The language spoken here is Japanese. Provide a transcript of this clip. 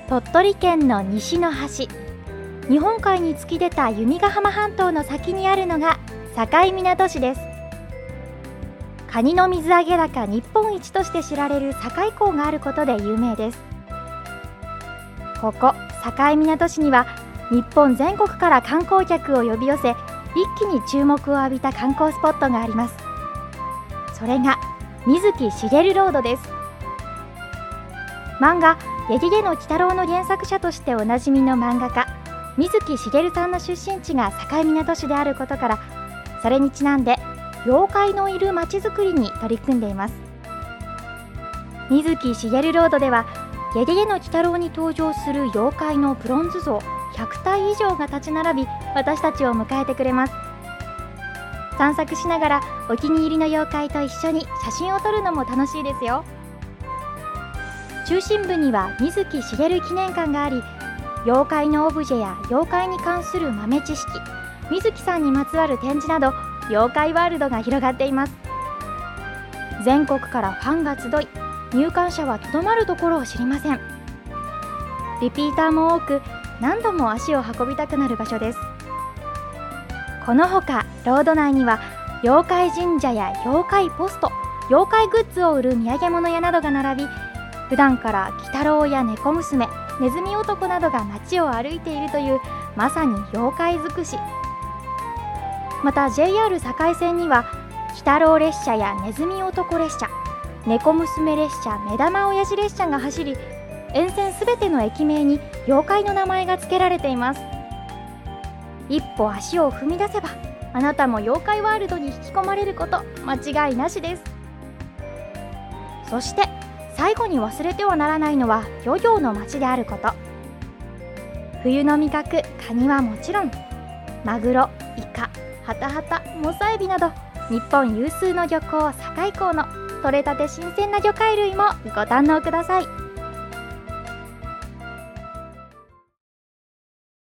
鳥取県の西の端、日本海に突き出た弓ヶ浜半島の先にあるのが境港市です。カニの水揚げ高日本一として知られる境港があることで有名です。ここ境港市には日本全国から観光客を呼び寄せ、一気に注目を浴びた観光スポットがあります。それが水木しげるロードです。漫画ゲゲゲの鬼太郎の原作者としておなじみの漫画家水木しげるさんの出身地が境港市であることから、それにちなんで妖怪のいるまちづくりに取り組んでいます。水木しげるロードではゲゲゲの鬼太郎に登場する妖怪のブロンズ像100体以上が立ち並び、私たちを迎えてくれます。散策しながらお気に入りの妖怪と一緒に写真を撮るのも楽しいですよ。中心部には水木しげる記念館があり、妖怪のオブジェや妖怪に関する豆知識、水木さんにまつわる展示など妖怪ワールドが広がっています。全国からファンが集い、入館者はとどまるところを知りません。リピーターも多く、何度も足を運びたくなる場所です。このほかロード内には妖怪神社や妖怪ポスト、妖怪グッズを売る土産物屋などが並び、普段から鬼太郎や猫娘、ネズミ男などが街を歩いているというまさに妖怪尽くし。また JR 境線には鬼太郎列車やネズミ男列車、猫娘列車、目玉親父列車が走り、沿線すべての駅名に妖怪の名前が付けられています。一歩足を踏み出せば、あなたも妖怪ワールドに引き込まれること間違いなしです。そして最後に忘れてはならないのは漁業の町であること。冬の味覚カニはもちろん、マグロ、イカ、ハタハタ、モサエビなど日本有数の漁港境港の取れたて新鮮な魚介類もご堪能ください。